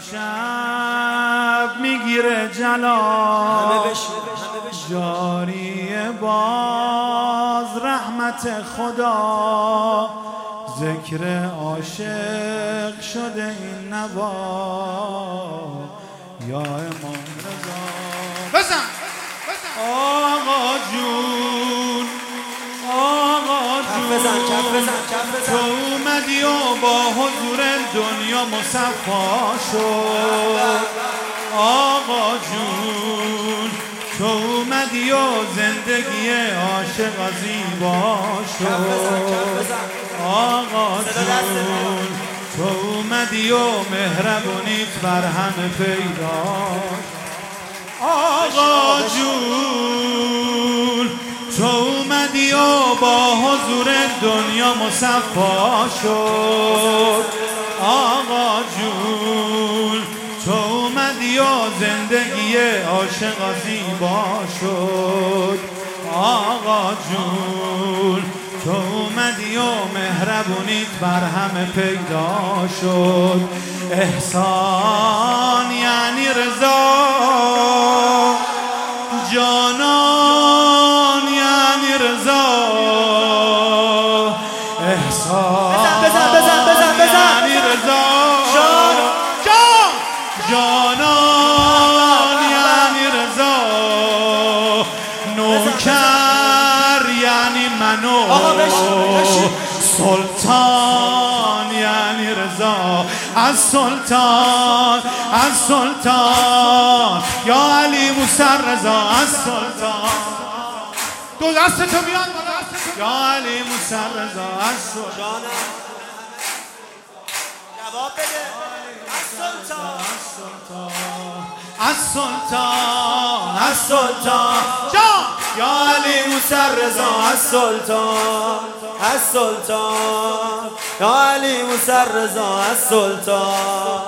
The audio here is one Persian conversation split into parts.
امشب میگیره جلا جاری باز رحمت خدا ذکر عاشق شده این نوا یا امام رضا بزن آقا جون آقا جون تو اومدی و با حضور دنیا مصفا شد آقا جون تو اومدی و زندگی عاشق زیبا شد آقا جون تو اومدی و مهربونیت بر همه پیدا آقا جون تو اومدی و با حضور دنیا مصفا شد آقا جون تو اومدی و زندگی عاشق زیبا شد آقا جون تو اومدی و مهربونیت بر همه پیدا شد احسان یعنی رضا جانان یعنی رضا احسان یعنی رضا جانان یعنی رضا نوکر یعنی منو سلطان یعنی رضا از سلطان یا علی موسی رضا از سلطان دو دستتو بیان یا علی موسی رضا از سلطان جواب بده از سلطان جان یا علی موسی رضا از سلطان یا علی موسی رضا از سلطان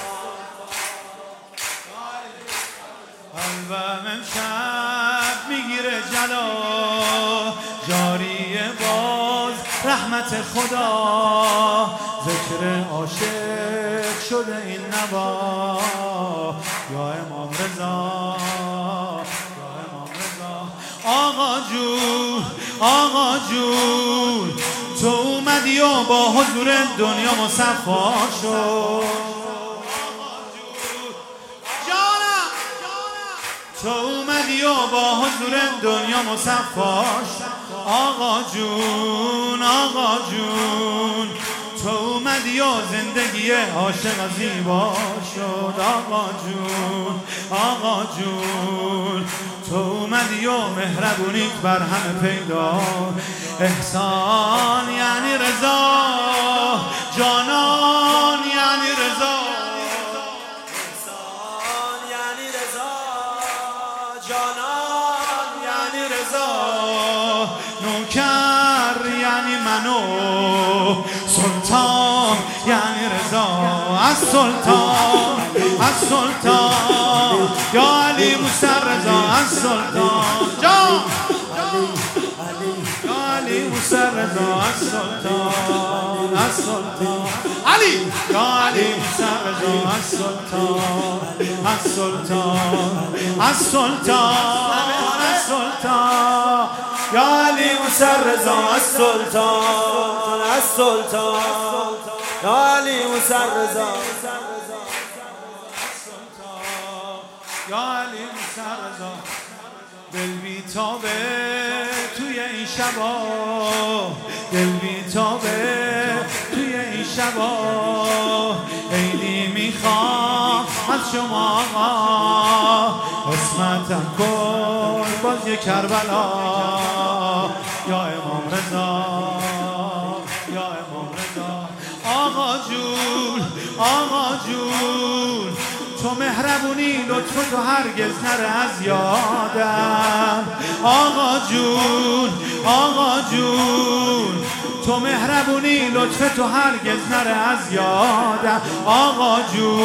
قلبم امشب میگیره جلا جاری باز رحمت خدا ذکر عاشق شده این نوا یا امام رضا آقا جون تو اومدی و با حضور دنیا مصفا شد تو اومدی و با حضور دنیا مصفا شد آقا جون تو اومدی و زندگی عاشق زیبا شد آقا جون تو اومدی و مهربونیت بر همه پیدا احسان یعنی رضا جانان یعنی رضا احسان یعنی رضا جانان یعنی رضا نوکر یعنی منو سلطان یعنی رضا از سلطان یا علی موسی رضا از سلطان جان یا علی موسی رضا از سلطان علی یا علی موسی رضا از سلطان یا علی موسی رضا از سلطان یا علی موسی رضا یا علی موسی رضا دل بیتابه توی این شبا عیدی میخوام از شما آقا قسمتم کن باز یه کربلا یا امام رضا آقا جون تو مهربونی لطف تو هرگز نره از یادم آقا جون تو مهربونی لطف تو هرگز نره از یادم آقا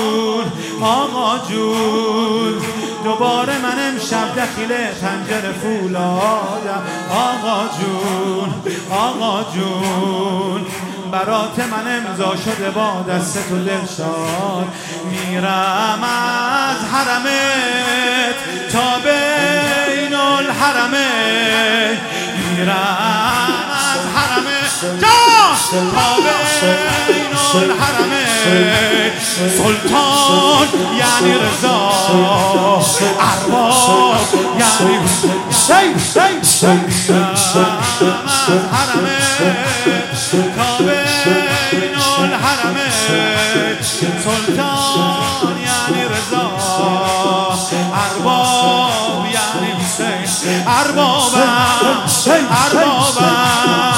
جون دوباره من امشب دخیل پنجره فولادم آقا جون برات من امضا شده با دست تو دلشاد. میرم از حرمت تا بین الحرمین، میرم از حرمت تا بین الحرمین. سلطان یعنی رضا، ارباب یعنی حسین. میرم از حرمت تا بین الحرمین، سلطان یعنی رضا، ارباب یعنی حسین. اربابم